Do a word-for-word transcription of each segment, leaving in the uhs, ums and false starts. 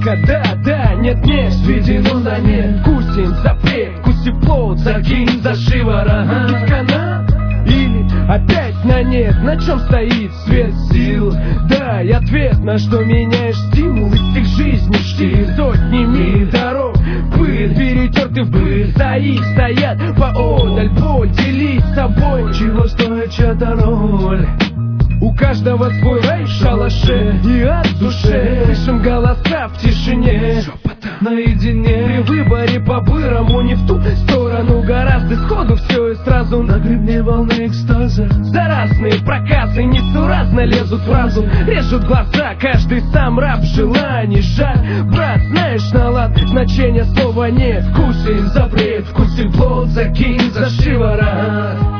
Только да, да, нет, нет, сведено на нет. Кусим запрет, куси плод, закинь за шиворот. Ведь канат или опять на нет, на чем стоит свет сил? Дай ответ, на что меняешь стимул из всех жизней штиль. Сотни миль дорог, пыль, перетерты в пыль. За их стоят поодаль, боль, делись с собой. Чего стоит чья-то роль? У каждого свой рай в шалаше и от душе. Слышим голоса в тишине, наедине. При выборе по-бырому не в ту сторону, гораздо сходу все и сразу. На гребне волны экстаза За разные проказы несуразно лезут в разум, режут глаза, каждый сам раб желаний. Жаль, брат, знаешь на лад, значения слова нет. Вкусим запрет, вкусим плод, закинь за шиворот.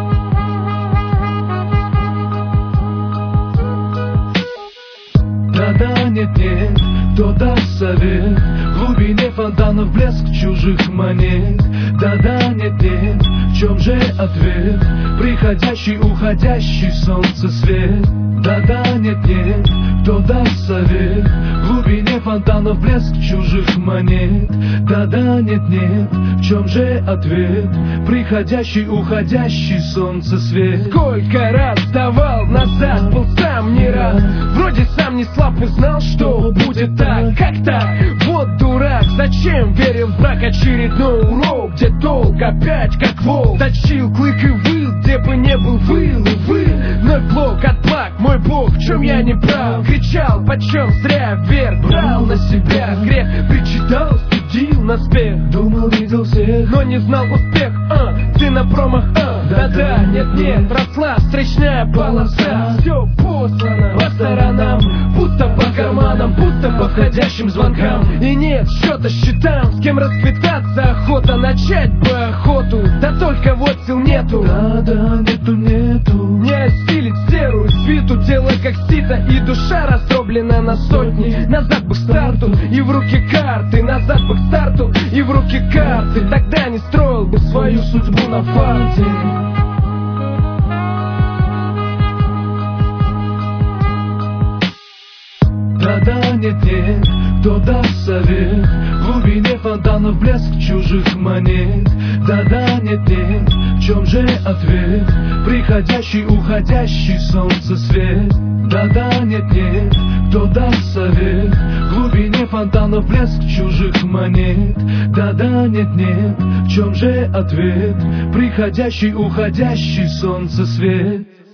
Да-да, нет-нет, кто даст совет? В глубине фонтанов блеск чужих монет. Да-да, нет-нет, в чем же ответ? Приходящий, уходящий солнце свет. Да-да, нет-нет, кто даст совет? В глубине фонтанов блеск чужих монет. Да-да, нет-нет, в чем же ответ? Приходящий, уходящий солнце свет. Сколько раз давал назад, был сам не рад. Вроде сам не слаб и знал, что будет так. Как так? Вот дурак, зачем верил в брак? Очередной урок, где толк опять как волк. Точил клык и выл, где бы не был, выл и выл. Вновь блок от плак, мой бог, в чем я не прав? Кричал, почем зря вверх, брал на себя грех. Причитал, судил наспех, думал, видел всех, но не знал успех. А, ты на промах, а, да-да, нет-нет, росла встречная полоса. Все послано по сторонам, будто по карманам, будто по входящим звонкам. И нет счета счетам, с кем расквитаться охота, начать бы охоту, да только вот сил нету. Да-да, нету-нету, не осилить серую свиту, тело как сито и душа раздроблена на сотни. Назад бы к старту и в руки карты, назад бы к старту и в руки карты. Тогда не строил бы свою судьбу на фарте. Да-да, нет-нет, кто даст совет? В глубине фонтанов блеск чужих монет. Да-да, нет-нет, в чем же ответ? Приходящий, уходящий солнце свет. Да-да, нет-нет, кто даст совет? В глубине фонтанов блеск чужих монет. Да-да, нет-нет, в чем же ответ? Приходящий, уходящий солнце свет.